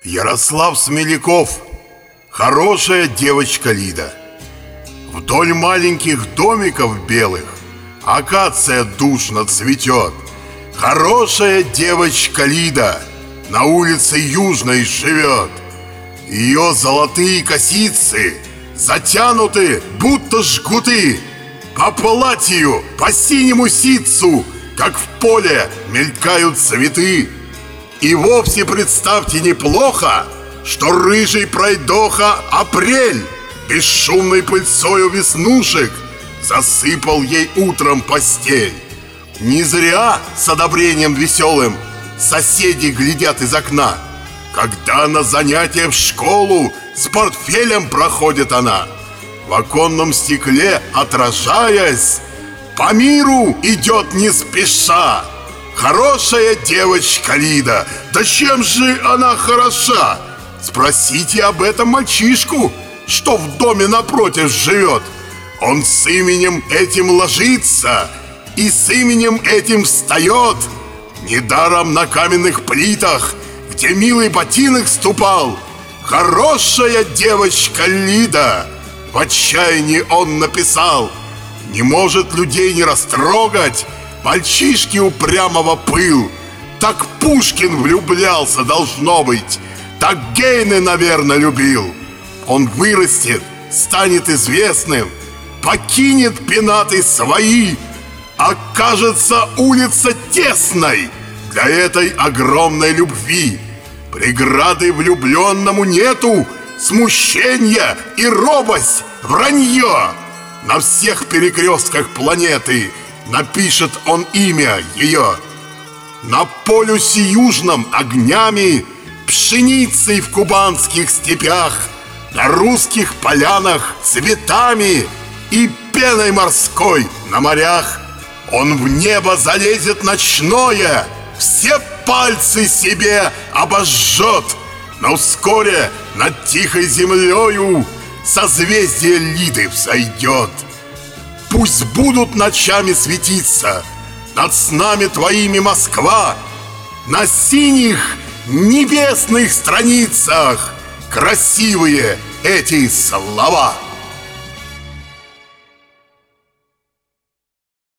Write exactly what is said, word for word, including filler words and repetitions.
Ярослав Смеляков. Хорошая девочка Лида. Вдоль маленьких домиков белых акация душно цветет. Хорошая девочка Лида на улице Южной живет. Ее золотые косицы затянуты, будто жгуты. По платью, по синему ситцу, как в поле мелькают цветы. И вовсе, представьте, неплохо, что рыжий пройдоха апрель бесшумной пыльцою веснушек засыпал ей утром постель. Не зря с одобрением веселым соседи глядят из окна, когда на занятия в школу с портфелем проходит она. В оконном стекле, отражаясь, по миру идет не спеша. Хорошая девочка Лида. Да чем же она хороша? Спросите об этом мальчишку, что в доме напротив живет. Он с именем этим ложится и с именем этим встает. Недаром на каменных плитах, где милый ботинок ступал, хорошая девочка Лида. В отчаянии он написал: не может людей не растрогать мальчишки упрямого пыл. Так Пушкин влюблялся, должно быть, так Гейне, наверное, любил. Он вырастет, станет известным, покинет пенаты свои. Окажется улица тесной для этой огромной любви. Преграды влюбленному нету, смущения и робость, вранье. На всех перекрестках планеты напишет он имя ее. На полюсе южном огнями, пшеницей в кубанских степях, на русских полянах цветами и пеной морской на морях. Он в небо залезет ночное, все пальцы себе обожжет, но вскоре над тихой землею созвездие Лиды взойдет. Пусть будут ночами светиться над снами твоими Москва, на синих небесных страницах красивые эти слова.